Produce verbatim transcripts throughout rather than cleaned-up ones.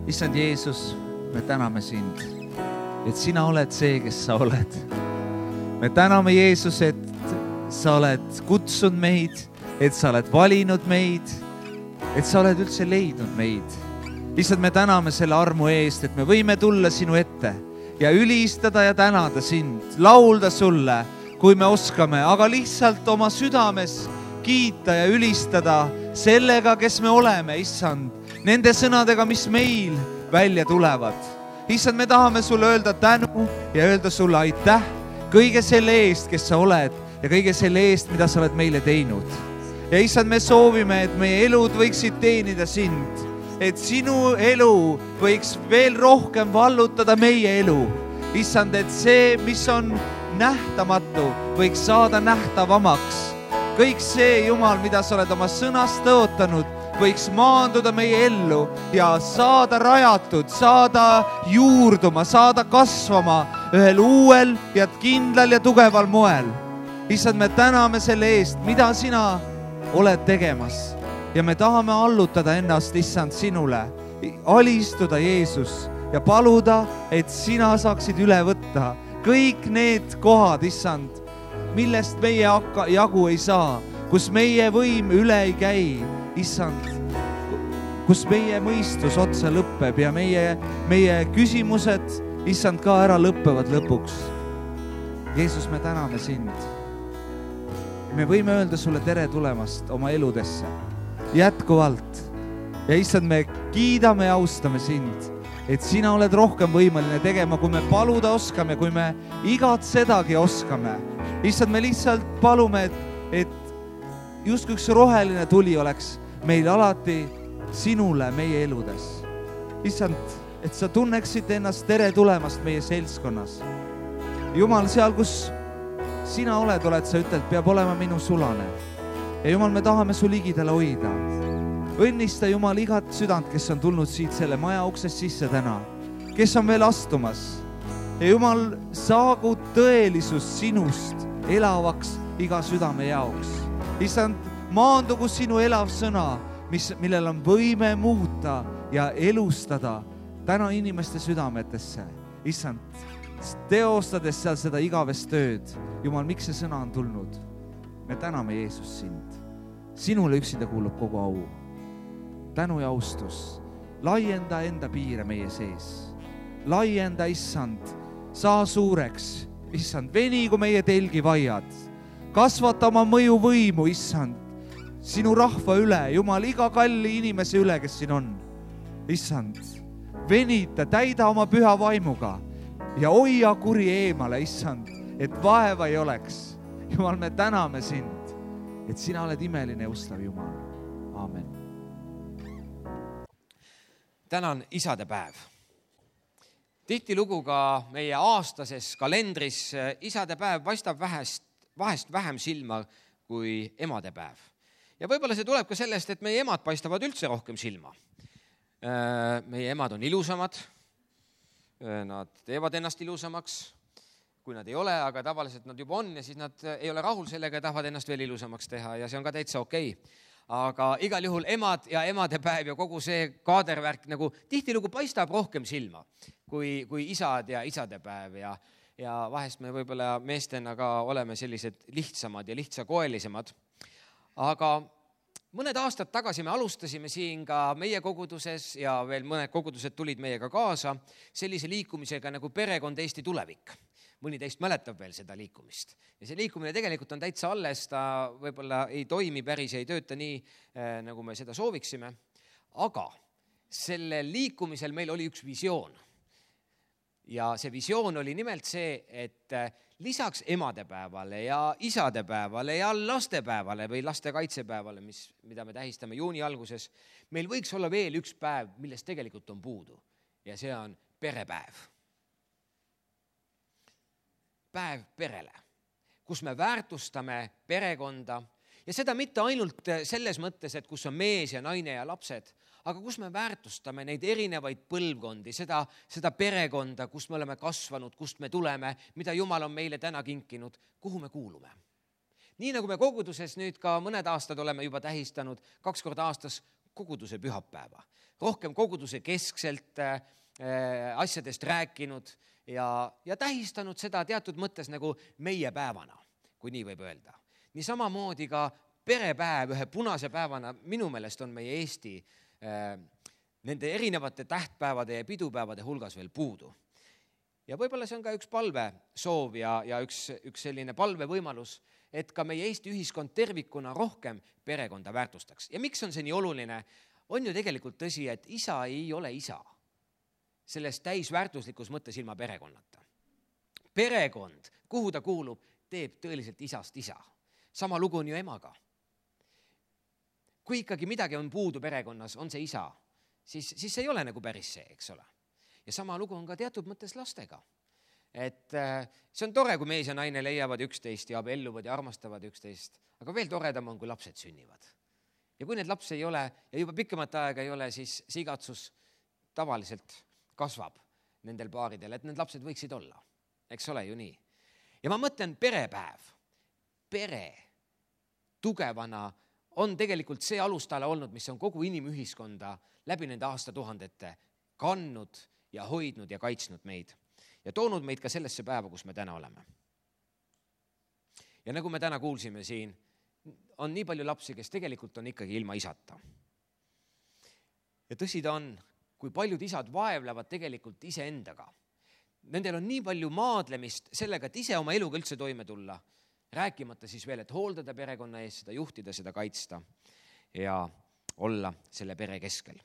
issand Jeesus, me täname sind, et sina oled see, kes sa oled. Me täname Jeesus, et sa oled kutsunud meid, et sa oled valinud meid, et sa oled üldse leidnud meid. Issand, me täname selle armu eest, et me võime tulla sinu ette ja ülistada ja tänada sind, laulda sulle, kui me oskame, aga lihtsalt oma südames kiita ja ülistada sellega, kes me oleme, issand, nende sõnadega, mis meil välja tulevad. Issand, me tahame sulle öelda tänu ja öelda sulle aitäh kõige selle eest, kes sa oled ja kõige selle eest, mida sa oled meile teinud. Ja issand, me soovime, et meie elud võiksid teenida sind, et sinu elu võiks veel rohkem vallutada meie elu. Issand, et see, mis on nähtamatu, võiks saada nähtavamaks. Kõik see, Jumal, mida sa oled oma sõnast tõotanud, võiks maanduda meie ellu ja saada rajatud, saada juurduma, saada kasvama ühel uuel ja kindlal ja tugeval moel. Issand, me täname selle eest, mida sina oled tegemas ja me tahame allutada ennast, issand, sinule, alistuda Jeesus ja paluda, et sina saaksid üle võtta kõik need kohad, issand, millest meie jagu ei saa, kus meie võim üle ei käi, issand, kus meie mõistus otsa lõpeb ja meie, meie küsimused, issand, ka ära lõpevad lõpuks. Jeesus, me täname sind. Me võime öelda sulle tere tulemast oma eludesse jätkuvalt. Ja issand, me kiidame ja austame sind, et sina oled rohkem võimaline tegema, kui me paluda oskame, kui me igat sedagi oskame. Issand, me lihtsalt palume, et, et just üks roheline tuli oleks meil alati sinule meie eludes. Issand, et sa tunneksid ennast tere tulemast meie seltskonnas. Jumal, seal, kus sina oled, oled sa ütled, peab olema minu sulane. Ja Jumal, me tahame su ligidale hoida. Õnnista, Jumal, igat südant, kes on tulnud siit selle maja uksest sisse täna, kes on veel astumas. Ja Jumal, saagu tõelisus sinust elavaks iga südame jaoks. Issand, maandugu sinu elav sõna, mis, millel on võime muuta ja elustada täna inimeste südametesse. Issand, teostades seal seda igavest tööd. Jumal, miks see sõna on tulnud? Me täname Jeesus sind. Sinule üksinda kuulub kogu au. Tänu ja austus. Laienda enda piire meie sees. Laienda, issand, saa suureks. Issand, venigu meie telgi vaiad. Kasvata oma mõju võimu, issand, sinu rahva üle, Jumal, iga kalli inimese üle, kes siin on. Issand, venita, täida oma püha vaimuga ja hoia kuri eemale, issand, et vaeva ei oleks. Jumal, me täname sind, et sina oled imeline ja ustav Jumal. Aamen. Tänan isadepäev. Tihtilugu ka meie aastases kalendris isadepäev paistab vähest, vahest vähem silma kui emadepäev. Ja võib-olla see tuleb ka sellest, et meie emad paistavad üldse rohkem silma. Meie emad on ilusamad, nad teevad ennast ilusamaks, kui nad ei ole, aga tavaliselt nad juba on ja siis nad ei ole rahul sellega ja tahavad ennast veel ilusamaks teha ja see on ka täitsa okei. Aga igal juhul emad ja emadepäev ja kogu see kaadervärk nagu tihtilugu paistab rohkem silma kui, kui isad ja isadepäev ja, ja vahest me võib-olla meestena ka oleme sellised lihtsamad ja lihtsakoelisemad. Aga mõned aastad tagasi me alustasime siin ka meie koguduses ja veel mõned kogudused tulid meiega kaasa sellise liikumisega nagu Perekond Eesti tulevik. Mõni teist mäletab veel seda liikumist. Ja see liikumine tegelikult on täitsa alles, ta võib-olla ei toimi päris, ei tööta nii, nagu me seda sooviksime. Aga sellel liikumisel meil oli üks visioon. Ja see visioon oli nimelt see, et lisaks emadepäevale ja isadepäevale ja lastepäevale või lastekaitsepäevale, mis, mida me tähistame juuni alguses, meil võiks olla veel üks päev, millest tegelikult on puudu. Ja see on perepäev. Päev perele, kus me väärtustame perekonda ja seda mitte ainult selles mõttes, et kus on mees ja naine ja lapsed, aga kus me väärtustame neid erinevaid põlvkondi, seda, seda perekonda, kust me oleme kasvanud, kust me tuleme, mida Jumal on meile täna kinkinud, kuhu me kuulume. Nii nagu me koguduses nüüd ka mõned aastad oleme juba tähistanud kaks korda aastas koguduse pühapäeva. rohkem koguduse keskselt äh, asjadest rääkinud ja, ja tähistanud seda teatud mõttes nagu meie päevana, kui nii võib öelda. Nii samamoodi ka perepäev ühe punase päevana minu meelest on meie Eesti äh, nende erinevate tähtpäevade ja pidupäevade hulgas veel puudu. Ja võib-olla see on ka üks palve soov ja, ja üks, üks selline palve võimalus, et ka meie Eesti ühiskond tervikuna rohkem perekonda väärtustaks. Ja miks on see nii oluline? On ju tegelikult tõsi, et isa ei ole isa selles täisväärtuslikus mõttes ilma perekonnata. Perekond, kuhu ta kuulub, teeb tõeliselt isast isa. Sama lugu on ju emaga. Kui ikkagi midagi on puudu perekonnas, on see isa, siis, siis see ei ole nagu päris see, eks ole. Ja sama lugu on ka teatud mõttes lastega. Et see on tore, kui mees ja naine leiavad üksteist ja abielluvad ja armastavad üksteist, aga veel toredam on, kui lapsed sünnivad. Ja kui need lapsi ei ole ja juba pikemat aega ei ole, siis see igatsus tavaliselt kasvab nendel paaridel, et need lapsed võiksid olla. Eks ole ju nii. Ja ma mõtlen perepäev. Pere tugevana on tegelikult see alustala olnud, mis on kogu inimühiskonda läbi nende aastatuhandete kandnud ja hoidnud ja kaitsnud meid ja toonud meid ka sellesse päeva, kus me täna oleme. Ja nagu me täna kuulsime siin, on nii palju lapsi, kes tegelikult on ikkagi ilma isata. Ja tõsi ta on, kui paljud isad vaevlevad tegelikult iseendaga. Nendel on nii palju maadlemist sellega, et ise oma eluga üldse toime tulla, rääkimata siis veel, et hooldada perekonna eest, seda juhtida, seda kaitsta ja olla selle pere keskel.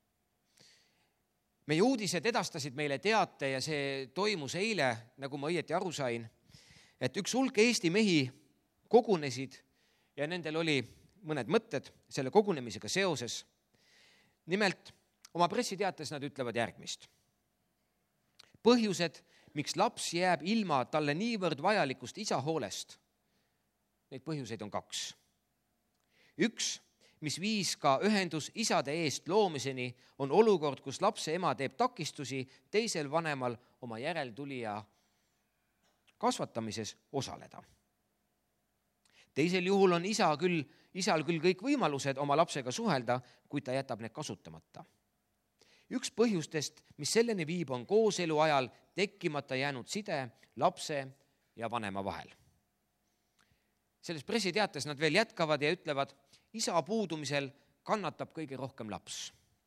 Meie uudised edastasid meile teate ja see toimus eile, nagu ma õieti aru sain, et üks hulk Eesti mehi kogunesid ja nendel oli mõned mõtted selle kogunemisega seoses. Nimelt, oma pressiteates nad ütlevad järgmist. Põhjused, miks laps jääb ilma talle niivõrd vajalikust isa hoolest, neid põhjuseid on kaks. Üks, mis viis ka ühendus isade eest loomiseni, on olukord, kus lapse ema teeb takistusi teisel vanemal oma järeltulija kasvatamises osaleda. Teisel juhul on isa küll, isal küll kõik võimalused oma lapsega suhelda, kuid ta jätab need kasutamata. Üks põhjustest, mis selleni viib, on kooselu ajal tekkimata jäänud side lapse ja vanema vahel. Selles pressiteates nad veel jätkavad ja ütlevad, isa puudumisel kannatab kõige rohkem laps.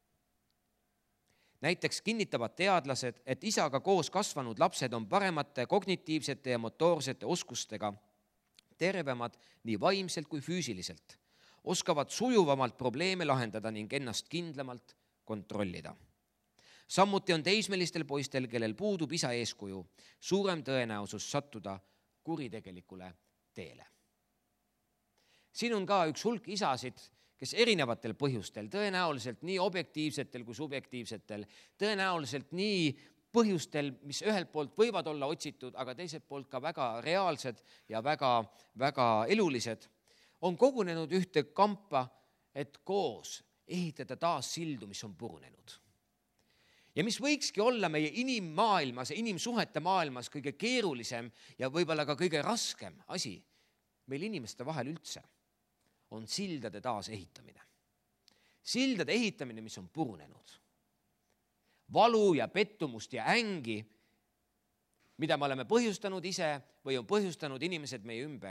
Näiteks kinnitavad teadlased, et isaga koos kasvanud lapsed on paremate kognitiivsete ja motoorsete oskustega, tervemad nii vaimselt kui füüsiliselt, oskavad sujuvamalt probleeme lahendada ning ennast kindlamalt kontrollida. Samuti on teismelistel poistel, kellel puudub isa eeskuju, suurem tõenäosus sattuda kuritegelikule teele. Siin on ka üks hulk isasid, kes erinevatel põhjustel, tõenäoliselt nii objektiivsetel kui subjektiivsetel, tõenäoliselt nii põhjustel, mis ühelt poolt võivad olla otsitud, aga teiselt poolt ka väga reaalsed ja väga, väga elulised, on kogunenud ühte kampa, et koos ehitada taas sildu, mis on purunenud. Ja mis võikski olla meie inimmaailmas ja inimsuhete maailmas kõige keerulisem ja võib-olla ka kõige raskem asi meil inimeste vahel üldse, on sildade taas ehitamine. Sildade ehitamine, mis on purunenud. Valu ja pettumust ja ängi, mida me oleme põhjustanud ise või on põhjustanud inimesed meie ümber.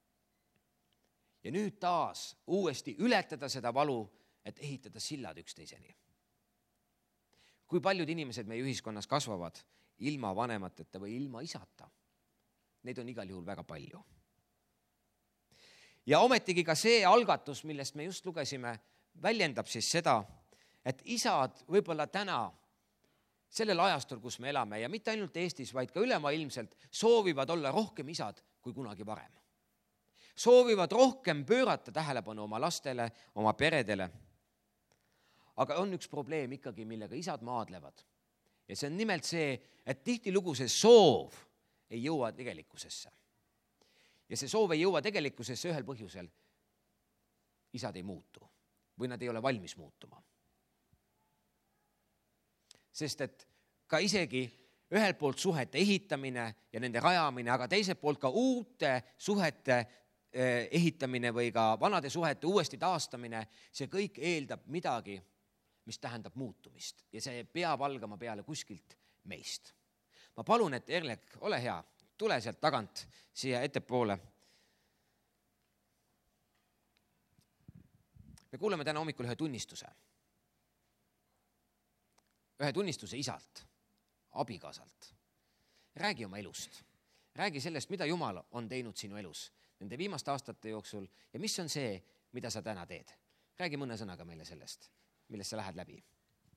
Ja nüüd taas uuesti ületada seda valu, et ehitada sillad üksteiseni. Kui paljud inimesed meie ühiskonnas kasvavad ilma vanemateta või ilma isata, neid on igal juhul väga palju. Ja ometigi ka see algatus, millest me just lugesime, väljendab siis seda, et isad võib-olla täna sellel ajastul, kus me elame ja mitte ainult Eestis, vaid ka ülemaailmselt soovivad olla rohkem isad kui kunagi varem. Soovivad rohkem pöörata tähelepanu oma lastele, oma peredele. Aga on üks probleem ikkagi, millega isad maadlevad. Ja see on nimelt see, et tihtilugu see soov ei jõua tegelikkusesse. Ja see soov ei jõua tegelikkusesse ühel põhjusel. Isad ei muutu või nad ei ole valmis muutuma. Sest et ka isegi ühelt poolt suhete ehitamine ja nende rajamine, aga teiselt poolt ka uute suhete ehitamine või ka vanade suhete uuesti taastamine, see kõik eeldab midagi, mis tähendab muutumist ja see peab algama peale kuskilt meist. Ma palun, et Erlek, ole hea, tule sealt tagant siia ettepoole. Me kuuleme täna hommikul ühe tunnistuse. Ühe tunnistuse isalt, abikaasalt. Räägi oma elust. Räägi sellest, mida Jumal on teinud sinu elus nende viimaste aastate jooksul ja mis on see, mida sa täna teed. Räägi mõne sõnaga meile sellest, millest sa lähed läbi.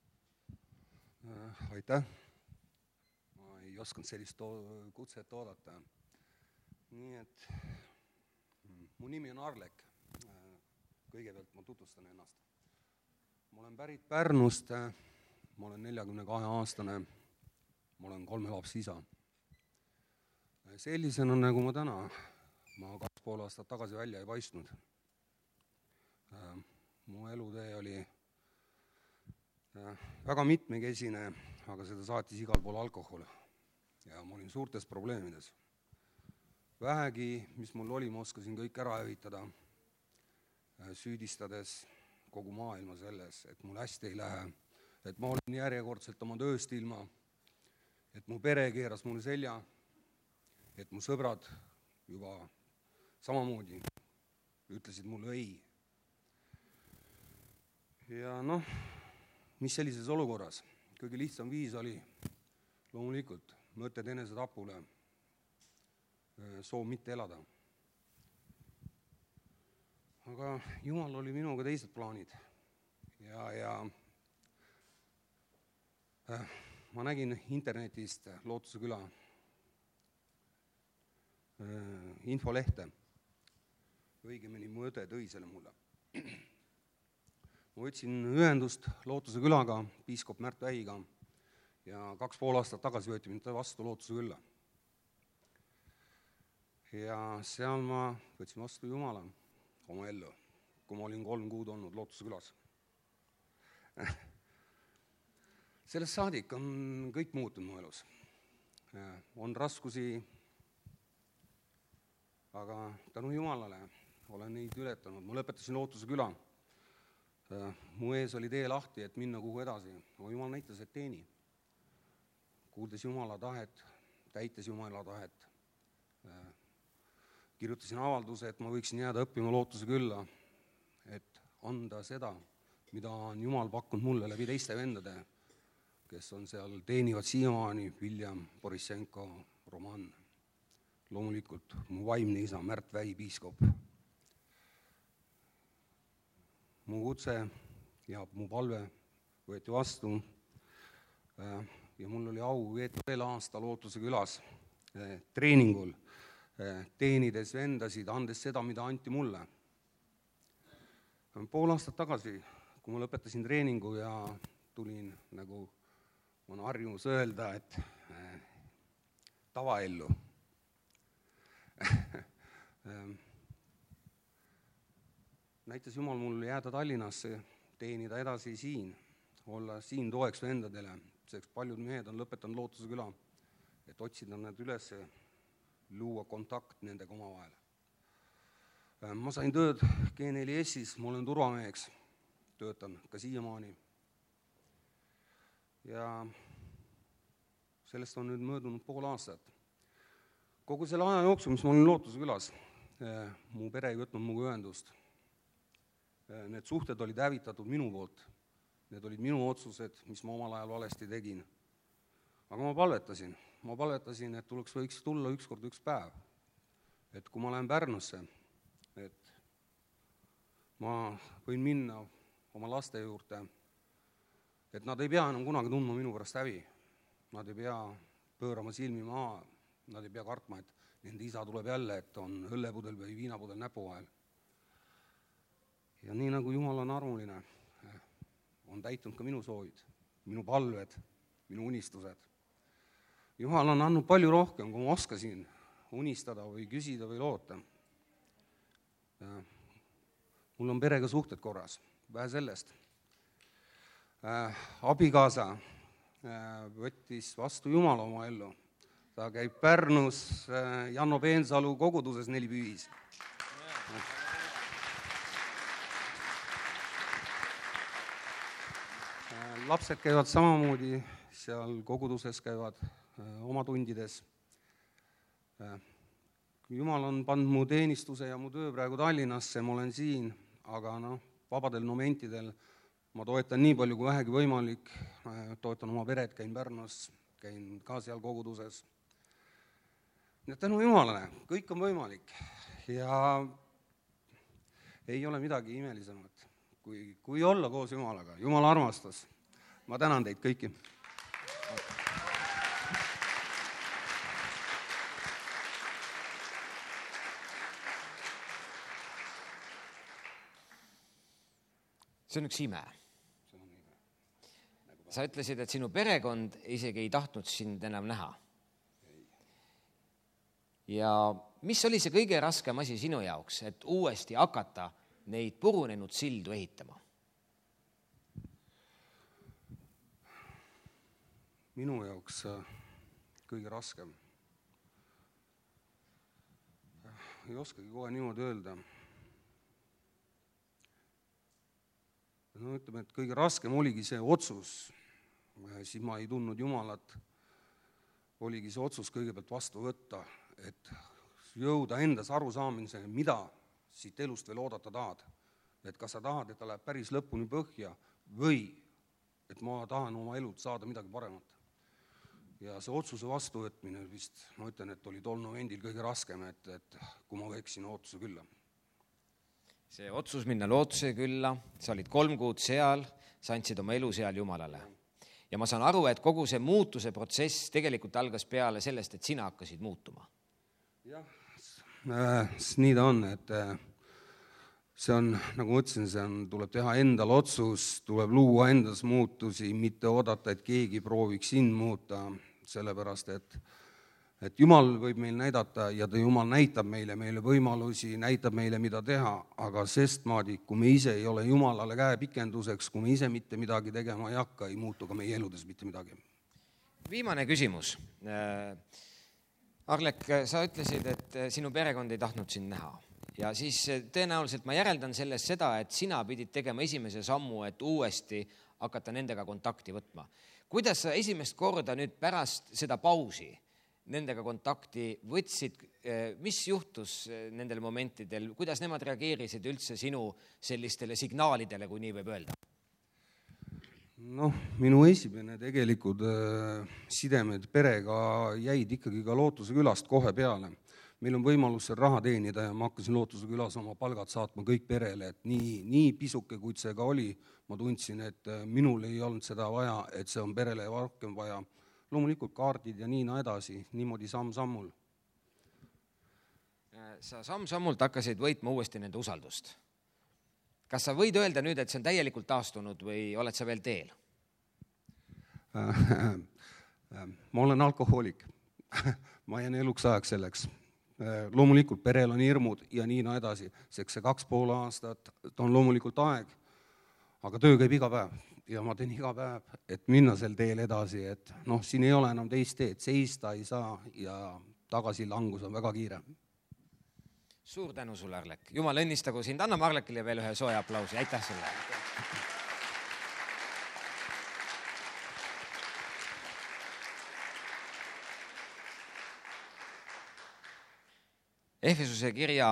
Aitäh. Ma ei oskanud sellist kutset oodata. Nii et mu nimi on Arlek. Kõigepealt ma tutvustan ennast. Ma olen pärit Pärnust, ma olen neljakümne kahe aastane, ma olen kolme lapse isa. Sellisena nagu ma täna, ma kaks pool aastat tagasi välja ei paistnud. Mu elutee oli väga mitmekesine, aga seda saatis igal pool alkohol ja ma olin suurtes probleemides. Vähegi, mis mul oli, ma oskasin kõik ära hävitada, süüdistades kogu maailma selles, et mul hästi ei lähe, et ma olin järjekordselt oma tööst ilma, et mu pere keeras mulle selja, et mu sõbrad juba samamoodi ütlesid mulle ei. Ja noh, mis sellises olukorras? Kõige lihtsam viis oli loomulikult mõtted enese tapule, soov mitte elada. Aga Jumal oli minuga teised plaanid ja, ja äh, ma nägin internetist Lootuse küla äh, infolehte. Õigemini mu õde tõi selle mulle. Ma võtsin ühendust Lootuse külaga, piiskop Märt Vähiga ja kaks pool aastat tagasi võeti mind vastu Lootuse külla. Ja seal ma võtsin vastu Jumala oma ellu, kui ma olin kolm kuud olnud Lootuse külas. Sellest saadik on kõik muutunud mu elus. On raskusi, aga tänu Jumalale olen neid ületanud. Ma lõpetasin Lootuse küla. Mu ees oli tee lahti, et minna kuhu edasi. Aga Jumal näitas, et teeni. Kuuldes Jumala tahet, täites Jumala tahet. Kirjutasin avalduse, et ma võiksin jääda õppima Lootuse külla, et anda seda, mida on Jumal pakkunud mulle läbi teiste vendade, kes on seal teenivad siiamaani, William Borissenko, Roman, loomulikult mu vaimne isa, Märt Vähi, piiskop. Mu kutse ja mu palve võeti vastu ja mul oli au veeta veel aasta Lootuse külas treeningul, teenides vendasid, andes seda, mida anti mulle. Pool aastat tagasi, kui ma lõpetasin treeningu ja tulin, nagu on harjumus öelda, et tavaellu. Näitas Jumal mul jääda Tallinnasse, teenida edasi siin, olla siin toeks vendadele, sest paljud mehed on lõpetanud Lootuse küla, et otsida need üles, luua kontakt nendega oma vahel. Ma sain tööd G neli S-is, ma olen turvameheks, töötan ka siiamaani. Ja sellest on nüüd möödunud pool aastat. Kogu selle aja jooksul, mis ma olin Lootuse külas, mu pere ei võtnud muga ühendust. Need suhted olid hävitatud minu poolt. Need olid minu otsused, mis ma omal ajal valesti tegin. Aga ma palvetasin. Ma palvetasin, et tuleks võiks tulla üks kord üks päev. Et kui ma lähen Pärnusse, et ma võin minna oma laste juurde, et nad ei pea enam kunagi tundma minu pärast hävi. Nad ei pea pöörama silmi maha, nad ei pea kartma, et nende isa tuleb jälle, et on õllepudel või viinapudel näpu vahel. Ja nii nagu Jumal on armuline, on täitunud ka minu soovid, minu palved, minu unistused. Jumal on andnud palju rohkem, kui ma oskasin unistada või küsida või loota. Mul on perega suhted korras, vähe sellest. Abikaasa võttis vastu Jumala oma ellu. Ta käib Pärnus Janno Peensalu koguduses neli pühis. lapsed käivad samamoodi seal koguduses, käivad oma tundides. Jumal on pannud mu teenistuse ja mu töö praegu Tallinnasse, ma olen siin, aga noh, vabadel momentidel ma toetan nii palju kui vähegi võimalik, toetan oma peret, käin Pärnus, käin ka seal koguduses. Nii et tänu Jumalale, kõik on võimalik ja ei ole midagi imelisemat, kui, kui olla koos Jumalaga. Jumal armastas. Ma tänan teid kõiki. See on üks ime. Sa ütlesid, et sinu perekond isegi ei tahtnud sind enam näha. Ja mis oli see kõige raskem asi sinu jaoks, et uuesti hakata neid purunenud sildu ehitama? Minu jaoks kõige raskem. Ei oskagi kohe niimoodi öelda. No ütleme, et kõige raskem oligi see otsus. Siis ma ei tundnud Jumalat. Oligi see otsus kõigepealt vastu võtta, et jõuda endas arusaamise, mida siit elust veel oodata tahad. Et kas sa tahad, et ta läheb päris lõpuni põhja või et ma tahan oma elult saada midagi paremat. Ja see otsuse vastuvõtmine vist, ma ütlen, et oli tol momendil kõige raskem, et, et kui ma võiksin ootuse külla. See otsus minna lootuse külla, sa olid kolm kuud seal, sa andsid oma elu seal Jumalale. Ja ma saan aru, et kogu see muutuse protsess tegelikult algas peale sellest, et sina hakkasid muutuma. Jah, äh, nii ta on, et äh, see on, nagu ma ütlesin, see on, tuleb teha endal otsus, tuleb luua endas muutusi, mitte oodata, et keegi prooviks sind muuta, sellepärast, et et Jumal võib meil näidata ja ta Jumal näitab meile, meile võimalusi, näitab meile, mida teha, aga sestmaadi, kui me ise ei ole Jumalale käe pikenduseks, kui me ise mitte midagi tegema ei hakka, ei muutu ka meie eludes mitte midagi. Viimane küsimus. Arlek, sa ütlesid, et sinu perekond ei tahtnud sind näha. Ja siis tõenäoliselt ma järeldan sellest seda, et sina pidid tegema esimese sammu, et uuesti hakata nendega kontakti võtma. Kuidas sa esimest korda nüüd pärast seda pausi nendega kontakti võtsid, mis juhtus nendel momentidel, kuidas nemad reageerisid üldse sinu sellistele signaalidele, kui nii võib öelda? Noh, minu esimene tegelikult sidemed perega jäid ikkagi ka Lootuse külast kohe peale. Meil on võimalus seal raha teenida ja ma hakkasin Lootuse külas oma palgad saatma kõik perele, et nii, nii pisuke, kui see ka oli, ma tundsin, et minul ei olnud seda vaja, et see on perele rohkem vaja. Loomulikult kaardid ja nii edasi, niimoodi samm-sammul. Sa samm-sammult hakkasid võitma uuesti nende usaldust. Kas sa võid öelda nüüd, et see on täielikult taastunud või oled sa veel teel? Ma olen alkohoolik. Ma jään eluks ajaks selleks. Loomulikult perel on hirmud ja nii edasi. Seks see kaks pool aastat on loomulikult aeg, aga töö käib iga päev. Ja ma teen iga päev, et minna sel teel edasi, et noh, siin ei ole enam teist teed, seista ei saa ja tagasi langus on väga kiire. Suur tänu sulle, Arlek. Jumal õnnistagu sind. Anname Arlekile veel ühe sooja aplausi. Aitäh sulle. Efesuse kirja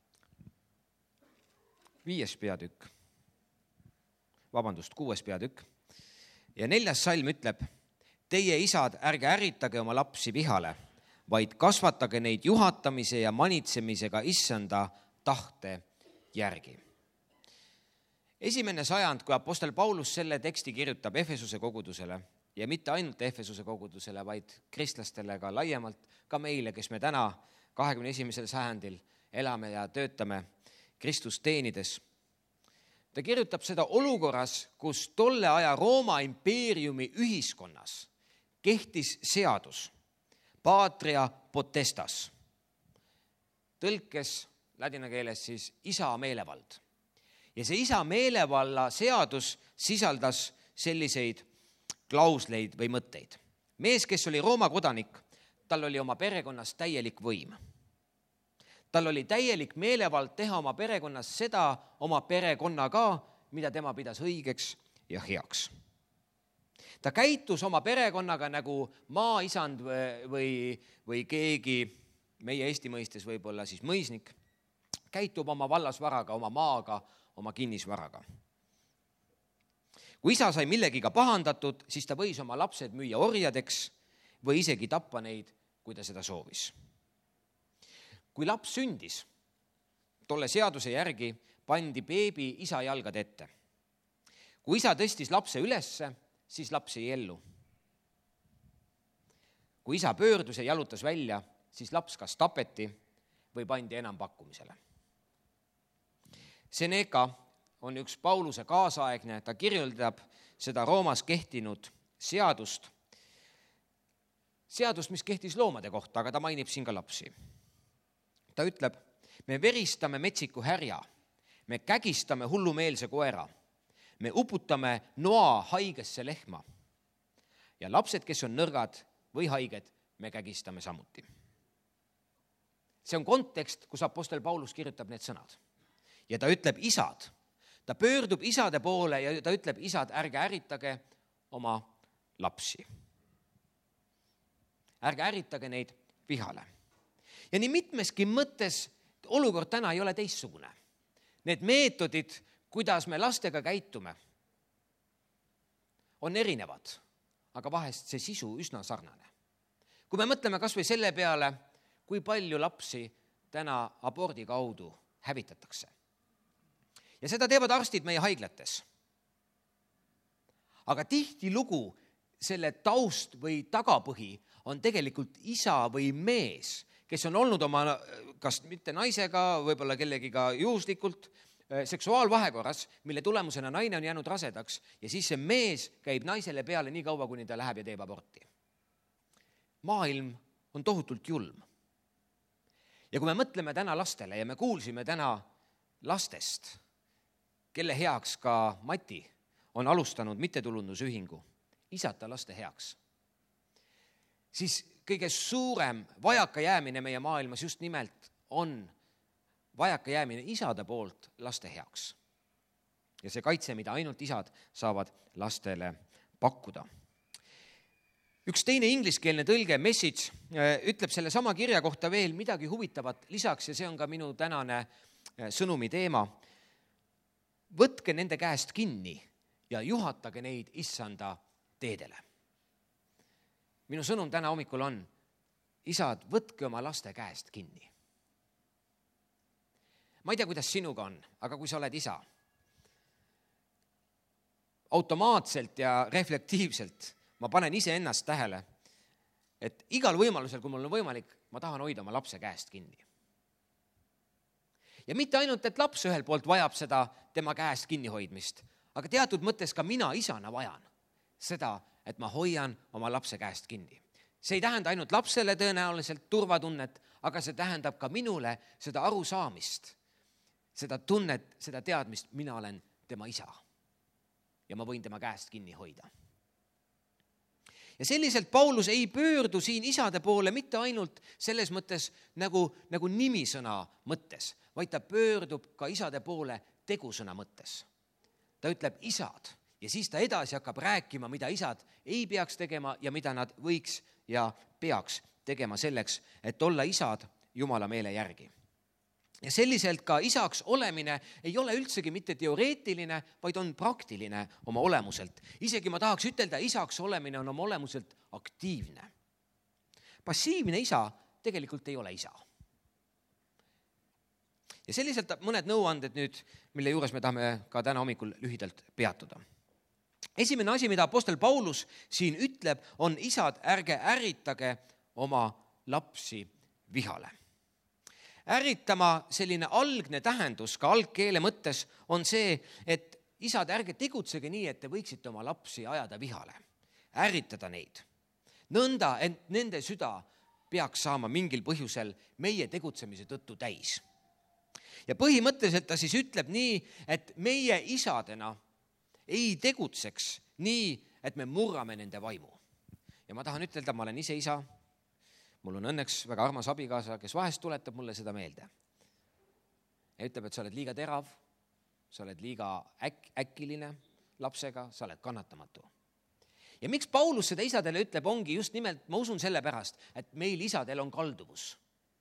viies peatükk. Vabandust, kuues peatükk. Ja neljas salm ütleb, teie isad, ärge ärritage oma lapsi vihale, vaid kasvatage neid juhatamise ja manitsemisega issanda tahte järgi. Esimene sajand, kui apostel Paulus selle teksti kirjutab Efesuse kogudusele ja mitte ainult Efesuse kogudusele, vaid kristlastele ka laiemalt, ka meile, kes me täna kahekümne esimesel sajandil elame ja töötame Kristust teenides. Ta kirjutab seda olukorras, kus tolle aja Rooma impeeriumi ühiskonnas kehtis seadus, patria potestas, tõlkes ladina keeles siis isa meelevald. Ja see isa meelevalla seadus sisaldas selliseid klausleid või mõtteid. Mees, kes oli Rooma kodanik, tal oli oma perekonnas täielik võim. Tal oli täielik meelevald teha oma perekonnas seda oma perekonnaga, mida tema pidas õigeks ja heaks. ta käitus oma perekonnaga nagu maaisand või, või keegi, meie Eesti mõistes võib-olla siis mõisnik, käitub oma vallasvaraga, oma maaga, oma kinnisvaraga. Kui isa sai millegiga pahandatud, siis ta võis oma lapsed müüa orjadeks või isegi tappa neid, kui ta seda soovis. Kui laps sündis, tolle seaduse järgi pandi beebi isa jalgade ette. Kui isa tõstis lapse ülesse, siis laps jäi ellu. Kui isa pöördus ja jalutas välja, siis laps kas tapeti või pandi enampakkumisele. Seneca on üks Pauluse kaasaegne, ta kirjeldab seda Roomas kehtinud seadust, seadust, mis kehtis loomade kohta, aga ta mainib siin ka lapsi. Ta ütleb, me veristame metsiku härja, me kägistame hullumeelse koera, me uputame noa haigesse lehma ja lapsed, kes on nõrgad või haiged, me kägistame samuti. See on kontekst, kus apostel Paulus kirjutab need sõnad. Ja ta ütleb isad, ta pöördub isade poole ja ta ütleb isad, ärge ärritage oma lapsi. Ärge ärritage neid vihale. Ja nii mitmeski mõttes olukord täna ei ole teistsugune. Need meetodid, kuidas me lastega käitume, on erinevad, aga vahest see sisu üsna sarnane. Kui me mõtleme kas või selle peale, kui palju lapsi täna abordi kaudu hävitatakse. Ja seda teevad arstid meie haiglates. Aga tihti lugu selle taust või tagapõhi on tegelikult isa või mees, kes on olnud oma, kas mitte naisega, võib-olla kellegiga juhuslikult, seksuaalvahekorras, mille tulemusena naine on jäänud rasedaks ja siis see mees käib naisele peale nii kaua, kuni ta läheb ja teeb aborti. Maailm on tohutult julm. Ja kui me mõtleme täna lastele ja me kuulsime täna lastest, kelle heaks ka Mati on alustanud mittetulundusühingu, isata laste heaks, siis kõige suurem vajaka jäämine meie maailmas just nimelt on vajaka jäämine isade poolt laste heaks. Ja see kaitse, mida ainult isad saavad lastele pakkuda. Üks teine ingliskeelne tõlge, message, ütleb selle sama kirja kohta veel midagi huvitavat lisaks ja see on ka minu tänane sõnumi teema. Võtke nende käest kinni ja juhatage neid issanda teedele. Minu sõnum täna hommikul on, isad, võtke oma laste käest kinni. Ma ei tea, kuidas sinuga on, aga kui sa oled isa, automaatselt ja reflektiivselt ma panen ise ennast tähele, et igal võimalusel, kui mul on võimalik, ma tahan hoida oma lapse käest kinni. Ja mitte ainult, et laps ühel poolt vajab seda tema käest kinnihoidmist, aga teatud mõttes ka mina isana vajan seda, et ma hoian oma lapse käest kinni. See ei tähenda ainult lapsele tõenäoliselt turvatunnet, aga see tähendab ka minule seda arusaamist, seda tunnet, seda teadmist, mina olen tema isa ja ma võin tema käest kinni hoida. Ja selliselt Paulus ei pöördu siin isade poole mitte ainult selles mõttes nagu, nagu nimisõna mõttes, vaid ta pöördub ka isade poole tegusõna mõttes. Ta ütleb isad ja siis ta edasi hakkab rääkima, mida isad ei peaks tegema ja mida nad võiks ja peaks tegema selleks, et olla isad Jumala meele järgi. Ja selliselt ka isaks olemine ei ole üldsegi mitte teoreetiline, vaid on praktiline oma olemuselt. Isegi ma tahaks ütelda, isaks olemine on oma olemuselt aktiivne. Passiivne isa tegelikult ei ole isa. Ja selliselt mõned nõuanded nüüd, mille juures me tahame ka täna hommikul lühidalt peatuda. Esimene asi, mida apostel Paulus siin ütleb, on isad, ärge ärritage oma lapsi vihale. Ärritama selline algne tähendus ka algkeele mõttes on see, et isad, ärge tegutsege nii, et te võiksite oma lapsi ajada vihale. Ärritada neid. Nõnda, et nende süda peaks saama mingil põhjusel meie tegutsemise tõttu täis. Ja põhimõtteliselt ta siis ütleb nii, et meie isadena ei tegutseks nii, et me murrame nende vaimu. Ja ma tahan ütelda, ma olen ise isa. Mul on õnneks väga armas abikaasa, kes vahest tuletab mulle seda meelde. Ja ütleb, et sa oled liiga terav, sa oled liiga äk- äkiline lapsega, sa oled kannatamatu. ja miks Paulus seda isadele ütleb, ongi just nimelt, ma usun selle pärast, et meil isadel on kalduvus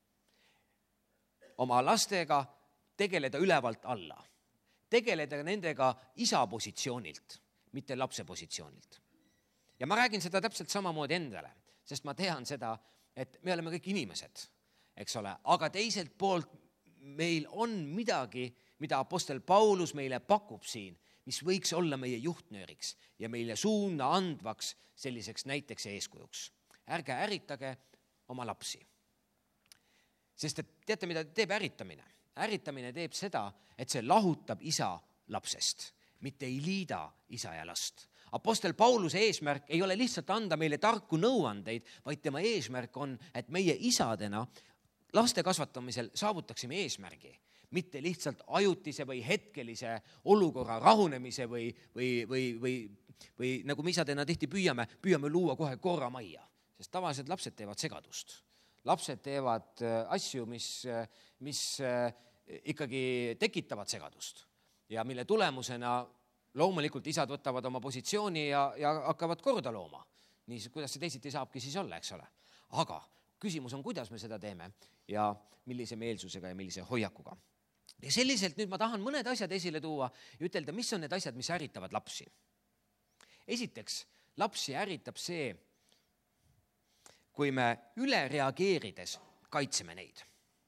oma lastega tegeleda ülevalt alla, tegeleda nendega isa positsioonilt, mitte lapse positsioonilt. Ja ma räägin seda täpselt samamoodi endale, sest ma tean seda, et me oleme kõik inimesed, eks ole, aga teiselt poolt meil on midagi, mida apostel Paulus meile pakub siin, mis võiks olla meie juhtnööriks ja meile suuna andvaks selliseks näiteks ja eeskujuks. Ärge äritage oma lapsi. Sest et teate, mida teeb äritamine? Äritamine teeb seda, et see lahutab isa lapsest, mitte ei liida isa ja last. Apostel Pauluse eesmärk ei ole lihtsalt anda meile tarku nõuandeid, vaid tema eesmärk on, et meie isadena laste kasvatamisel saavutaksime eesmärgi, mitte lihtsalt ajutise või hetkelise olukorra rahunemise või, või, või, või, või nagu me isadena tihti püüame, püüame luua kohe korra majja, sest tavaliselt lapsed teevad segadust. Lapsed teevad asju, mis, mis ikkagi tekitavad segadust ja mille tulemusena loomulikult isad võtavad oma positsiooni ja, ja hakkavad korda looma. Nii, kuidas see teisiti saabki siis olla, eks ole. Aga küsimus on, kuidas me seda teeme ja millise meelsusega ja millise hoiakuga. Ja selliselt nüüd ma tahan mõned asjad esile tuua ja ütelda, mis on need asjad, mis ärritavad lapsi. Esiteks, lapsi ärritab see, kui me üle reageerides kaitseme neid.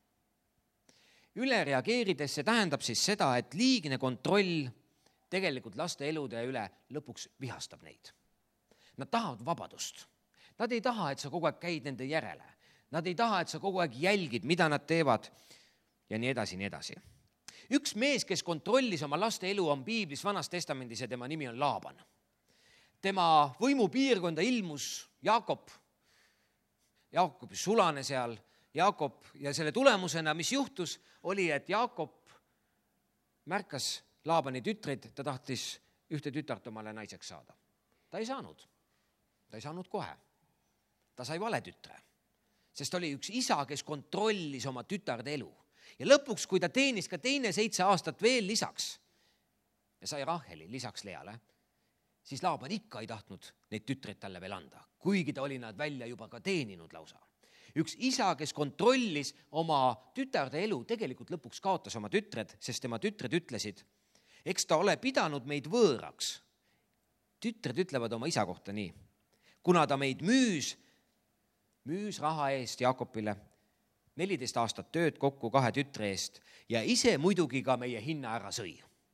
Üle reageerides see tähendab siis seda, et liigne kontroll tegelikult laste elude üle lõpuks vihastab neid. Nad tahavad vabadust. Nad ei taha, et sa kogu aeg käid nende järele. Nad ei taha, et sa kogu aeg jälgid, mida nad teevad ja nii edasi, nii edasi. Üks mees, kes kontrollis oma laste elu, on Piiblis Vanas Testamendis ja tema nimi on Laaban. Tema võimupiirkonda ilmus Jaakob, Jaakob sulane seal, Jaakob ja selle tulemusena, mis juhtus, oli, et Jaakob märkas Laabani tütreid, ta tahtis ühte tütart omale naiseks saada. Ta ei saanud. Ta ei saanud kohe. Ta sai vale tütre, sest oli üks isa, kes kontrollis oma tütarde elu. Ja lõpuks, kui ta teenis ka teine seitse aastat veel lisaks ja sai Raheli lisaks Leale, siis Laaban ikka ei tahtnud neid tütreid talle veel anda, kuigi ta oli nad välja juba ka teeninud lausa. Üks isa, kes kontrollis oma tütarde elu, tegelikult lõpuks kaotas oma tütred, sest tema tütred ütlesid, eks ta ole pidanud meid võõraks. Tütred ütlevad oma isa kohta nii, kuna ta meid müüs, müüs raha eest Jaakobile, neliteist aastat tööd kokku kahe tütre eest ja ise muidugi ka meie hinna ära sõi.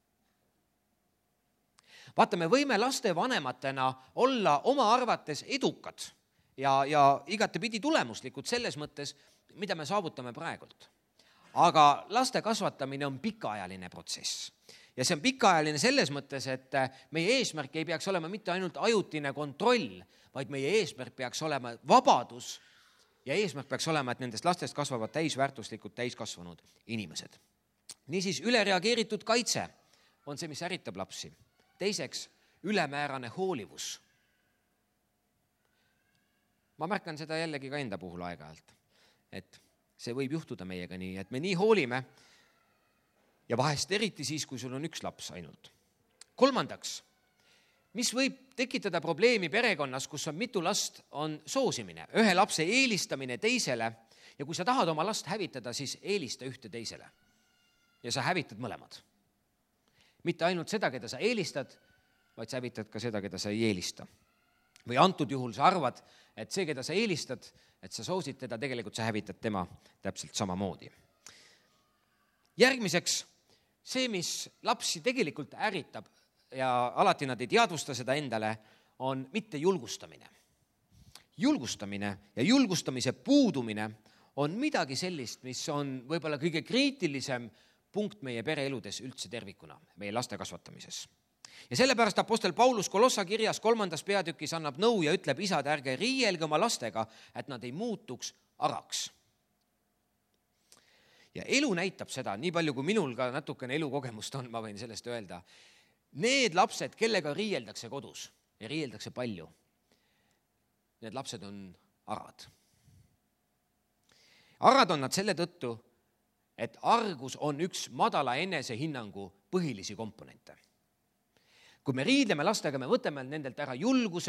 Vaata, me võime laste vanematena olla oma arvates edukad ja, ja igatepidi tulemuslikud selles mõttes, mida me saavutame praegult. Aga laste kasvatamine on pikaajaline protsess. Ja see on pikaajaline selles mõttes, et meie eesmärk ei peaks olema mitte ainult ajutine kontroll, vaid meie eesmärk peaks olema vabadus ja eesmärk peaks olema, et nendest lastest kasvavad täisväärtuslikud, täiskasvanud inimesed. Niisiis, ülereageeritud kaitse on see, mis ärritab lapsi. Teiseks, ülemäärane hoolivus. Ma märkan seda jällegi ka enda puhul aeg-ajalt, et see võib juhtuda meiega nii, et me nii hoolime ja vahest eriti siis, kui sul on üks laps ainult. Kolmandaks, mis võib tekitada probleemi perekonnas, kus on mitu last, on soosimine, ühe lapse eelistamine teisele ja kui sa tahad oma last hävitada, siis eelista ühte teisele ja sa hävitad mõlemad. Mitte ainult seda, keda sa eelistad, vaid sa hävitad ka seda, keda sa ei eelista. Või antud juhul sa arvad, et see, keda sa eelistad, et sa soosid teda, tegelikult sa hävitad tema täpselt samamoodi. Järgmiseks, see, mis lapsi tegelikult ärritab ja alati nad ei teadvusta seda endale, on mitte julgustamine. Julgustamine ja julgustamise puudumine on midagi sellist, mis on võib-olla kõige kriitilisem punkt meie pereeludes üldse tervikuna, meie laste kasvatamises. Ja sellepärast apostel Paulus Kolossa kirjas kolmandas peatükis annab nõu ja ütleb, isad, ärge riielge oma lastega, et nad ei muutuks araks. Ja elu näitab seda, nii palju kui minul ka natukene elukogemust on, ma võin sellest öelda. Need lapsed, kellega riieldakse kodus ja riieldakse palju, need lapsed on arad. Arad on nad selle tõttu, et argus on üks madala enesehinnangu põhilisi komponente. Kui me riidleme lastega, me võtame nendelt ära julguse,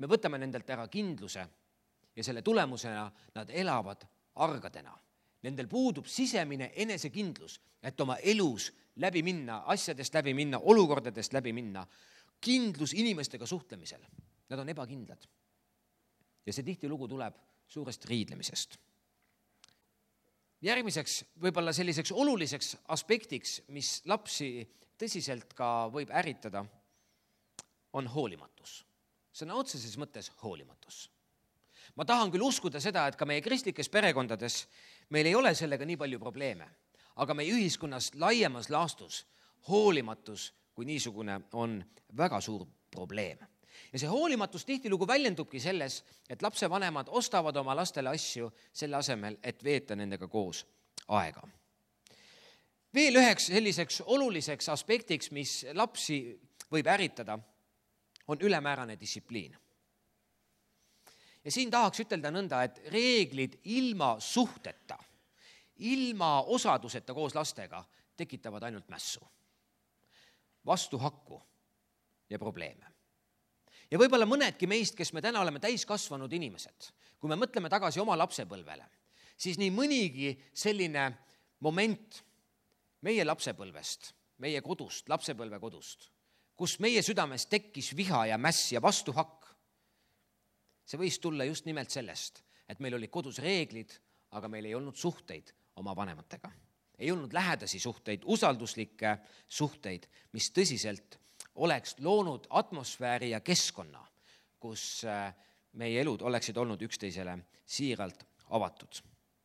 me võtame nendelt ära kindluse ja selle tulemusena nad elavad argadena. Nendel puudub sisemine enesekindlus, et oma elus läbi minna, asjadest läbi minna, olukordadest läbi minna, kindlus inimestega suhtlemisel. Nad on ebakindlad. Ja see tihtilugu tuleb suurest riidlemisest. Järgmiseks, võib-olla selliseks oluliseks aspektiks, mis lapsi tõsiselt ka võib ärritada, on hoolimatus. Sõna otseses mõttes hoolimatus. Ma tahan küll uskuda seda, et ka meie kristlikes perekondades meil ei ole sellega nii palju probleeme, aga meie ühiskonnas laiemas laastus hoolimatus kui niisugune on väga suur probleem. Ja see hoolimatus tihtilugu väljendubki selles, et lapsevanemad ostavad oma lastele asju selle asemel, et veeta nendega koos aega. Veel üheks selliseks oluliseks aspektiks, mis lapsi võib ärritada, on ülemäärane distsipliin. Ja siin tahaks ütelda nõnda, et reeglid ilma suhteta, ilma osaduseta koos lastega tekitavad ainult mässu, vastuhakku ja probleeme. Ja võib-olla mõnedki meist, kes me täna oleme täiskasvanud inimesed, kui me mõtleme tagasi oma lapsepõlvele, siis nii mõnigi selline moment meie lapsepõlvest, meie kodust, lapsepõlve kodust, kus meie südames tekkis viha ja mäss ja vastuhakk, see võis tulla just nimelt sellest, et meil olid kodus reeglid, aga meil ei olnud suhteid oma vanematega. Ei olnud lähedasi suhteid, usalduslikke suhteid, mis tõsiselt oleks loonud atmosfääri ja keskkonna, kus meie elud oleksid olnud üksteisele siiralt avatud.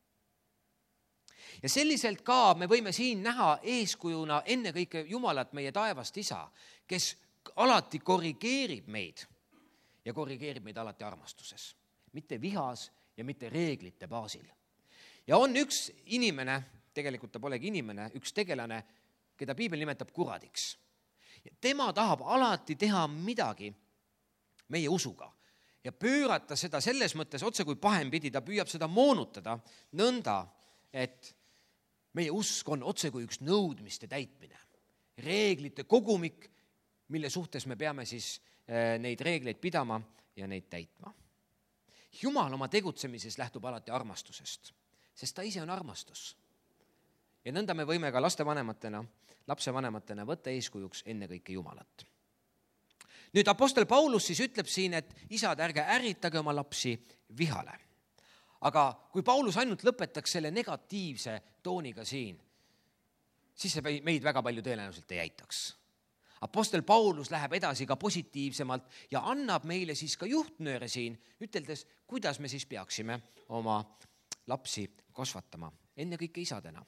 Ja selliselt ka me võime siin näha eeskujuna ennekõike Jumalat, meie taevast isa, kes alati korrigeerib meid ja korrigeerib meid alati armastuses, mitte vihas ja mitte reeglite baasil. Ja on üks inimene, tegelikult ta polegi inimene, üks tegelane, keda piibel nimetab kuradiks. Ja tema tahab alati teha midagi meie usuga ja pöörata seda selles mõttes otse kui pahempidi, ta püüab seda moonutada nõnda, et meie usk on otse kui üks nõudmiste täitmine, reeglite kogumik, mille suhtes me peame siis neid reegleid pidama ja neid täitma. Jumal oma tegutsemises lähtub alati armastusest, sest ta ise on armastus. Ja nõnda me võime ka lastevanematena, lapsevanematena võtta eeskujuks ennekõike Jumalat. Nüüd apostel Paulus siis ütleb siin, et isad, ärge ärritage oma lapsi vihale. Aga kui Paulus ainult lõpetaks selle negatiivse tooniga siin, siis see meid väga palju tõenäoliselt ei jäitaks. Apostel Paulus läheb edasi ka positiivsemalt ja annab meile siis ka juhtnööre siin, üteldes, kuidas me siis peaksime oma lapsi kasvatama, ennekõike isadena.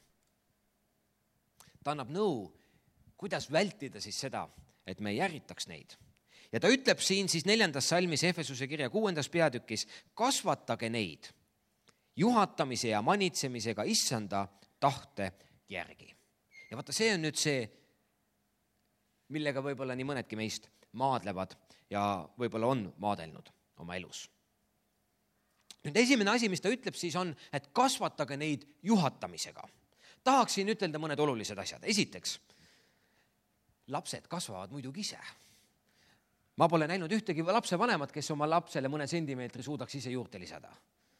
Ta annab nõu, kuidas vältida siis seda, et me ei ärritaks neid. Ja ta ütleb siin siis neljandas salmis Efesuse kirja kuuendas peatükis, kasvatage neid juhatamise ja manitsemisega issanda tahte järgi. Ja vaata, see on nüüd see, millega võib-olla nii mõnedki meist maadlevad ja võib-olla on maadelnud oma elus. Nüüd esimene asi, mis ta ütleb siis on, et kasvatage neid juhatamisega. Tahaksin ütelda mõned olulised asjad. Esiteks, lapsed kasvavad muidugi ise. Ma pole näinud ühtegi lapsevanemat, kes oma lapsele mõne sentimeetri suudaks ise juurde lisada.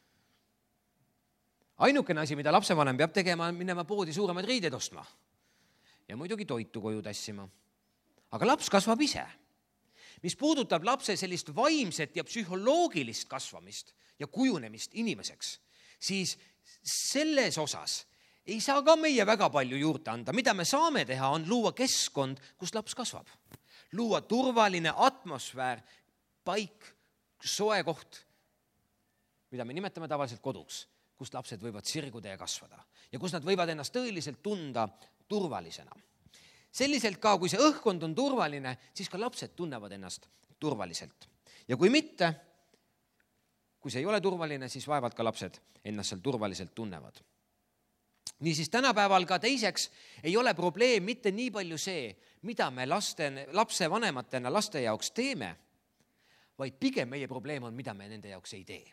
Ainukene asi, mida lapsevanem peab tegema, on minema poodi suuremaid riideid ostma ja muidugi toitu koju tassima. Aga laps kasvab ise. Mis puudutab lapse sellist vaimset ja psühholoogilist kasvamist ja kujunemist inimeseks, siis selles osas ei saa ka meie väga palju juurde anda. Mida me saame teha, on luua keskkond, kus laps kasvab. Luua turvaline atmosfäär, paik, soe koht, mida me nimetame tavaliselt koduks, kus lapsed võivad sirguda ja kasvada ja kus nad võivad ennast tõeliselt tunda turvalisena. Selliselt ka, kui see õhkkond on turvaline, siis ka lapsed tunnevad ennast turvaliselt. Ja kui mitte, kui see ei ole turvaline, siis vaevalt ka lapsed ennast seal turvaliselt tunnevad. Niisiis tänapäeval ka teiseks ei ole probleem mitte nii palju see, mida me laste, lapse vanematena laste jaoks teeme, vaid pigem meie probleem on, mida me nende jaoks ei tee.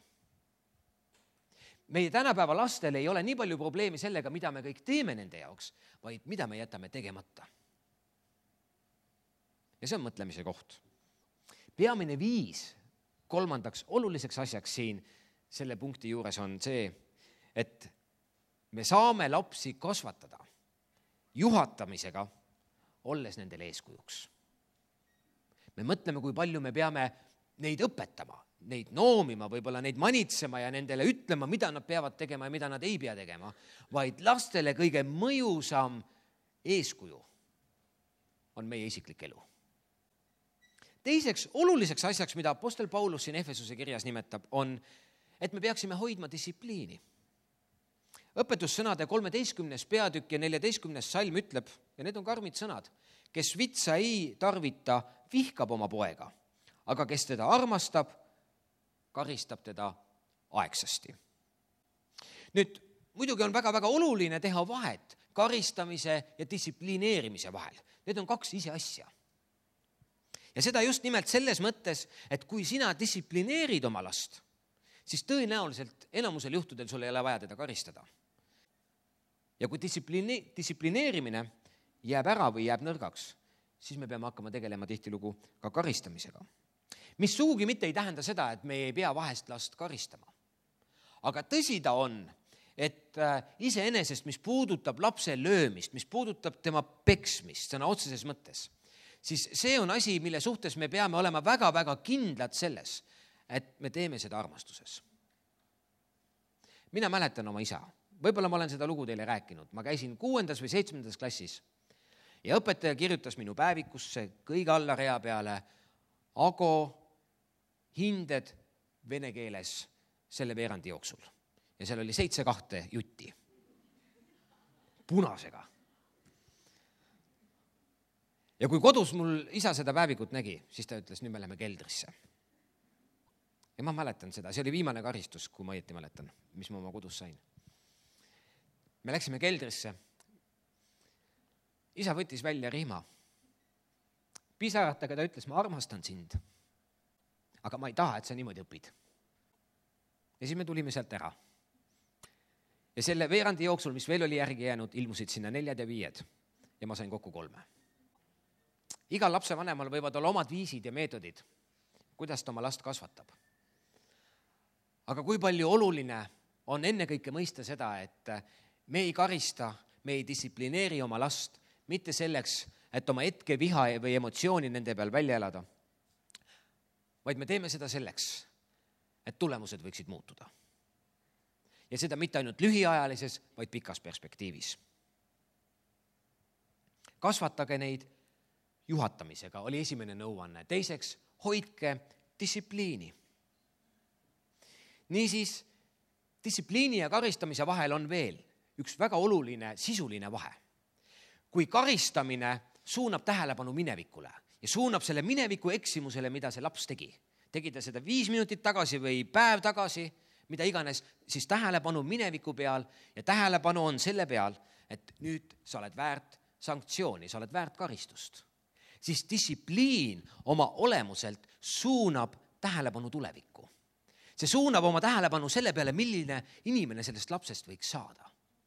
Meie tänapäeva lastel ei ole nii palju probleemi sellega, mida me kõik teeme nende jaoks, vaid mida me jätame tegemata. Ja see on mõtlemise koht. Peamine viis, kolmandaks oluliseks asjaks siin selle punkti juures on see, et me saame lapsi kasvatada juhatamisega, olles nendele eeskujuks. Me mõtleme, kui palju me peame neid õpetama, neid noomima, võib-olla neid manitsema ja nendele ütlema, mida nad peavad tegema ja mida nad ei pea tegema, vaid lastele kõige mõjusam eeskuju on meie isiklik elu. Teiseks oluliseks asjaks, mida apostel Paulus siin Efesuse kirjas nimetab, on, et me peaksime hoidma distsipliini. Õpetussõnade kolmeteistkümnes peatükk ja neljateistkümnes salm ütleb, ja need on karmid sõnad, kes vitsa ei tarvita, vihkab oma poega, aga kes teda armastab, karistab teda aegsasti. Nüüd, muidugi on väga-väga oluline teha vahet karistamise ja distsiplineerimise vahel. Need on kaks ise asja. Ja seda just nimelt selles mõttes, et kui sina distsiplineerid oma last, siis tõenäoliselt enamusel juhtudel sul ei ole vaja teda karistada. Ja kui distsipliine, distsiplineerimine jääb ära või jääb nõrgaks, siis me peame hakkama tegelema tihtilugu ka karistamisega. Mis sugugi mitte ei tähenda seda, et me ei pea vahest last karistama. Aga tõsi ta on, et iseenesest, mis puudutab lapse löömist, mis puudutab tema peksmist sõna otseses mõttes, siis see on asi, mille suhtes me peame olema väga-väga kindlad selles, et me teeme seda armastuses. Mina mäletan oma isa. Võib-olla ma olen seda lugu teile rääkinud. Ma käisin kuuendas või seitsmendas klassis ja õpetaja kirjutas minu päevikusse kõige alla rea peale Ago hinded vene keeles selle veerandi jooksul. Ja seal oli seitse kahte jutti. Punasega. Ja kui kodus mul isa seda päevikut nägi, siis ta ütles, nüüd me läheme keldrisse. Ja ma mäletan seda, see oli viimane karistus, kui ma õieti mäletan, mis ma oma kodus sain. Me läksime keldrisse. Isa võttis välja rihma. Pisaratega ta ütles, ma armastan sind, aga ma ei taha, et sa niimoodi õpid. Ja siis me tulime sealt ära. Ja selle veerandi jooksul, mis veel oli järgi jäänud, ilmusid sinna neljad ja viied ja ma sain kokku kolme. Igal lapse vanemal võivad olla omad viisid ja meetodid, kuidas ta oma last kasvatab. Aga kui palju oluline on enne kõike mõista seda, et me ei karista, me ei distsiplineeri oma last, mitte selleks, et oma hetke viha või emotsiooni nende peal välja elada, vaid me teeme seda selleks, et tulemused võiksid muutuda. Ja seda mitte ainult lühiajalises, vaid pikas perspektiivis. Kasvatage neid juhatamisega, oli esimene nõuanne. Teiseks, hoidke distsipliini. Niisiis, distsipliini ja karistamise vahel on veel üks väga oluline sisuline vahe. Kui karistamine suunab tähelepanu minevikule ja suunab selle mineviku eksimusele, mida see laps tegi. Tegi ta seda viis minutit tagasi või päev tagasi, mida iganes, siis tähelepanu mineviku peal ja tähelepanu on selle peal, et nüüd sa oled väärt sanktsiooni, sa oled väärt karistust. Siis distsipliin oma olemuselt suunab tähelepanu tulevikku. See suunab oma tähelepanu selle peale, milline inimene sellest lapsest võiks saada.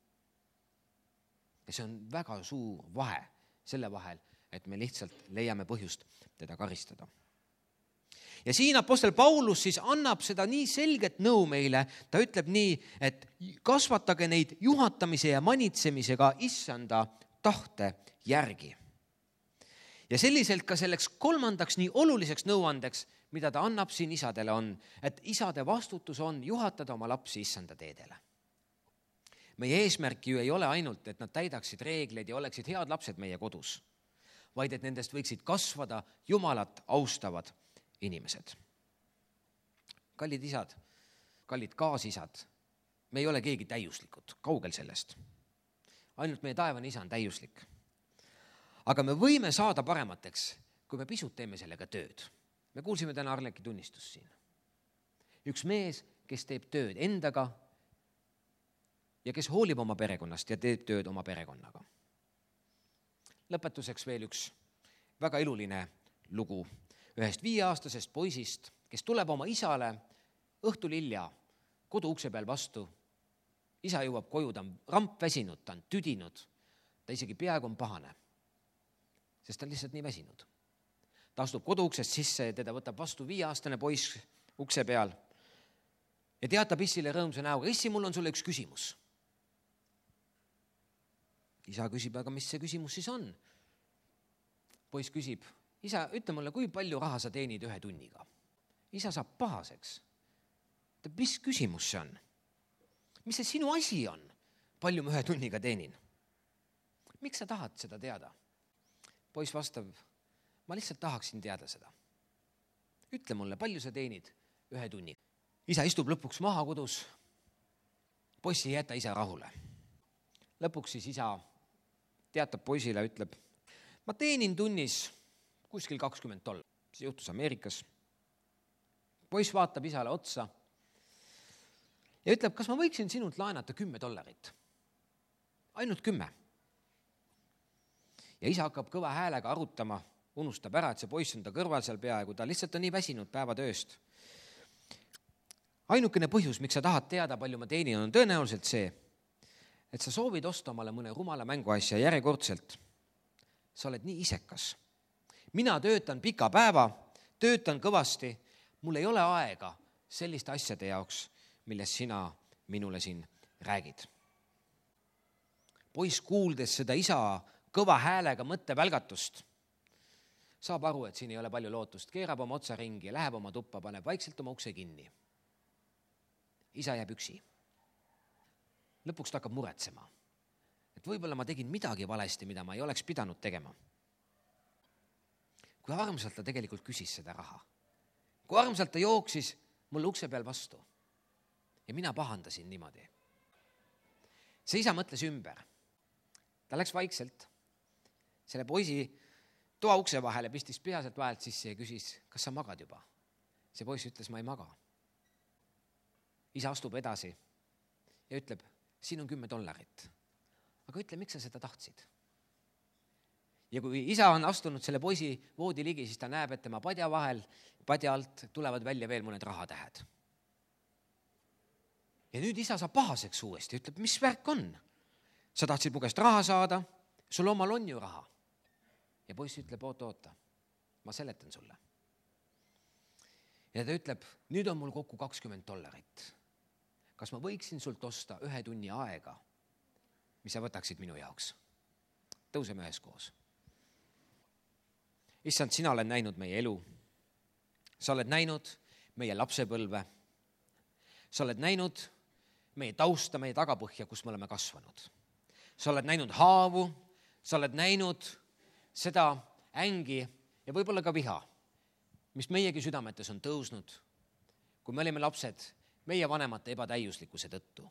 Ja see on väga suur vahe selle vahel, et me lihtsalt leiame põhjust teda karistada. Ja siin apostel Paulus siis annab seda nii selget nõu meile, ta ütleb nii, et kasvatage neid juhatamise ja manitsemisega issanda tahte järgi. Ja selliselt ka selleks kolmandaks nii oluliseks nõuandeks, mida ta annab siin isadele on, et isade vastutus on juhatada oma lapsi issanda teedele. Meie eesmärk ju ei ole ainult, et nad täidaksid reegleid ja oleksid head lapsed meie kodus, vaid et nendest võiksid kasvada Jumalat austavad inimesed. Kallid isad, kallid kaasisad, me ei ole keegi täiuslikud, kaugel sellest. Ainult meie taevane isa on täiuslik. Aga me võime saada paremateks, kui me pisut teeme sellega tööd. Me kuulsime täna Arleki tunnistus siin. Üks mees, kes teeb tööd endaga ja kes hoolib oma perekonnast ja teeb tööd oma perekonnaga. Lõpetuseks veel üks väga iluline lugu ühest viieaastasest poisist, kes tuleb oma isale õhtul hilja kodu ukse peal vastu. Isa jõuab koju, ta on ramp väsinud, ta on tüdinud, ta isegi peaaegu on pahane, sest ta on lihtsalt nii väsinud. Ta astub kodu uksest sisse ja teda võtab vastu viieaastane poiss ukse peal ja teatab issile rõõmsa näoga, issi, mul on sulle üks küsimus. Isa küsib, aga mis see küsimus siis on? Poiss küsib, isa, ütle mulle, kui palju raha sa teenid ühe tunniga? Isa saab pahaseks. Mis küsimus see on? Mis see sinu asi on? Palju ma ühe tunniga teenin? Miks sa tahad seda teada? Poiss vastab, ma lihtsalt tahaksin teada seda. Ütle mulle, palju sa teenid ühe tunni? Isa istub lõpuks maha kodus. Poiss ei jäta isa rahule. Lõpuks siis isa teatab poisile, ütleb, ma teenin tunnis kuskil kakskümmend dollarit. See juhtus Ameerikas. Poiss vaatab isale otsa ja ütleb, kas ma võiksin sinult laenata kümme dollarit? Ainult kümme. Ja isa hakkab kõva häälega arutama, unustab ära, et see poiss on ta kõrval seal peaaegu, ta lihtsalt on nii väsinud päevatööst. Ainukene põhjus, miks sa tahad teada, palju ma teenin, on tõenäoliselt see, et sa soovid osta omale mõne rumala mänguasja järjekordselt. Sa oled nii isekas. Mina töötan pika päeva, töötan kõvasti, mul ei ole aega selliste asjade jaoks, millest sina minule siin räägid. Poiss kuuldes seda isa kõva häälega mõttevälgatust, saab aru, et siin ei ole palju lootust, keerab oma otsa ringi, läheb oma tuppa, paneb vaikselt oma ukse kinni. Isa jääb üksi. Lõpuks ta hakkab muretsema, et võib-olla ma tegin midagi valesti, mida ma ei oleks pidanud tegema. Kui armsalt ta tegelikult küsis seda raha. Kui armsalt ta jooksis mulle ukse peal vastu. Ja mina pahandasin niimoodi. See isa mõtles ümber. Ta läks vaikselt selle poisi toa ukse vahele, pistis peaselt vahelt sisse ja küsis, kas sa magad juba? See poiss ütles, ma ei maga. Isa astub edasi ja ütleb, siin on kümme dollarit. Aga ütle, miks sa seda tahtsid? Ja kui isa on astunud selle poisi voodi ligi, siis ta näeb, et tema padja vahel, padja alt tulevad välja veel mõned rahatähed. Ja nüüd isa saab pahaseks uuesti, ütleb, mis värk on? Sa tahtsid mu käest raha saada, sul omal on ju raha. Ja poiss ütleb, oota, oota, ma seletan sulle. Ja ta ütleb, nüüd on mul kokku kakskümmend dollarit. Kas ma võiksin sult osta ühe tunni aega, mis sa võtaksid minu jaoks? Tõuseme ühes koos. Issand, sina oled näinud meie elu. Sa oled näinud meie lapsepõlve. Sa oled näinud meie tausta, meie tagapõhja, kus me oleme kasvanud. Sa oled näinud haavu, sa oled näinud seda ängi ja võib-olla ka viha, mis meiegi südametes on tõusnud, kui me olime lapsed meie vanemate ebatäiuslikkuse tõttu.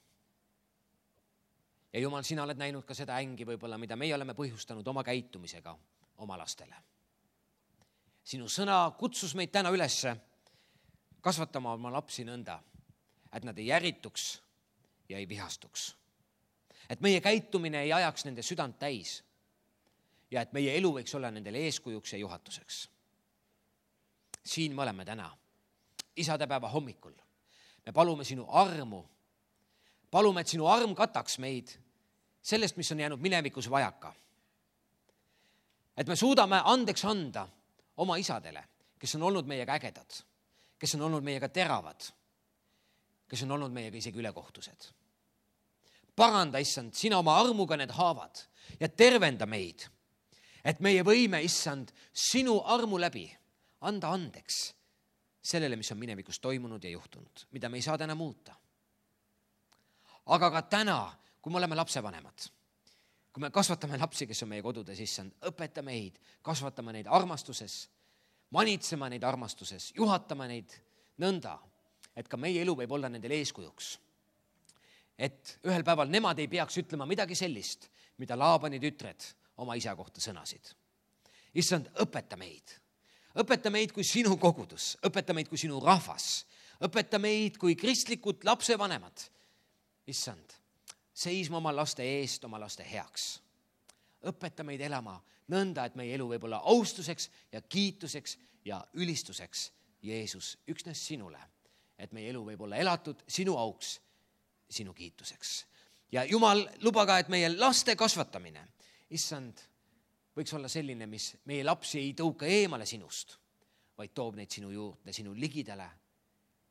Ja Jumal, sina oled näinud ka seda ängi võib-olla, mida meie oleme põhjustanud oma käitumisega oma lastele. Sinu sõna kutsus meid täna ülesse kasvatama oma lapsi nõnda, et nad ei järituks ja ei vihastuks. Et meie käitumine ei ajaks nende südant täis ja et meie elu võiks olla nendele eeskujuks ja juhatuseks. Siin me oleme täna, isadepäeva hommikul. Me palume sinu armu. Palume, et sinu arm kataks meid sellest, mis on jäänud minevikus vajaka. Et me suudame andeks anda oma isadele, kes on olnud meiega ägedad, kes on olnud meiega teravad, kes on olnud meiega isegi ülekohtused. Paranda, issand, sina oma armuga need haavad ja tervenda meid, et meie võime, issand, sinu armu läbi anda andeks sellele, mis on minevikus toimunud ja juhtunud, mida me ei saa täna muuta. Aga ka täna, kui me oleme lapsevanemad, kui me kasvatame lapsi, kes on meie kodudes, issand, õpeta meid, kasvatame neid armastuses, manitsema neid armastuses, juhatama neid nõnda, et ka meie elu võib olla nendel eeskujuks. Et ühel päeval nemad ei peaks ütlema midagi sellist, mida Laabani tütred oma isa kohta sõnasid. Issand, õpeta meid. Õpeta meid kui sinu kogudus, õpeta meid kui sinu rahvas, õpeta meid kui kristlikud lapsevanemad. Issand, seisma oma laste eest, oma laste heaks. Õpeta meid elama nõnda, et meie elu võib olla austuseks ja kiituseks ja ülistuseks, Jeesus, üksnes sinule, et meie elu võib olla elatud sinu auks, sinu kiituseks. Ja Jumal, luba ka, et meie laste kasvatamine, issand, võiks olla selline, mis meie lapsi ei tõuka eemale sinust, vaid toob neid sinu juurde, sinu ligidale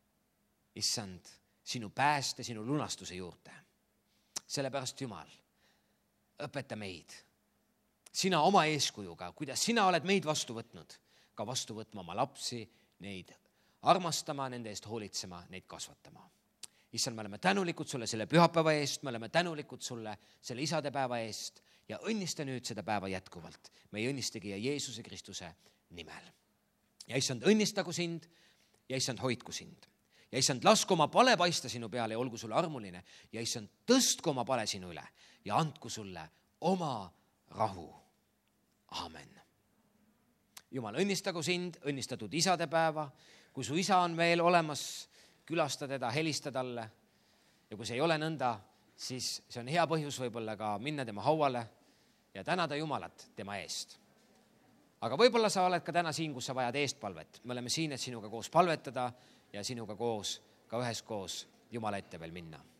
issand, sinu pääste, sinu lunastuse juurde. Sellepärast, Jumal, õpeta meid, sina oma eeskujuga, kuidas sina oled meid vastu võtnud, ka vastu võtma oma lapsi, neid armastama, nende eest hoolitsema, neid kasvatama. Issand, me oleme tänulikud sulle selle pühapäeva eest, me oleme tänulikud sulle selle isadepäeva eest ja õnnista nüüd seda päeva jätkuvalt. Me ei õnnistagi Jeesuse Kristuse nimel. Ja issand, õnnistagu sind ja issand, hoidku sind. Ja issand, lasku oma pale paista sinu peale ja olgu sulle armuline. Ja issand, tõstku oma pale sinu üle ja andku sulle oma rahu. Aamen. Jumal, õnnistagu sind, õnnistatud isadepäeva. Kui su isa on veel olemas, külasta teda, helista talle. Ja kui see ei ole nõnda, siis see on hea põhjus võib-olla ka minna tema hauale ja tänada Jumalat tema eest. Aga võib-olla sa oled ka täna siin, kus sa vajad eestpalvet. Me oleme siin, et sinuga koos palvetada ja sinuga koos, ka ühes koos Jumala ette veel minna.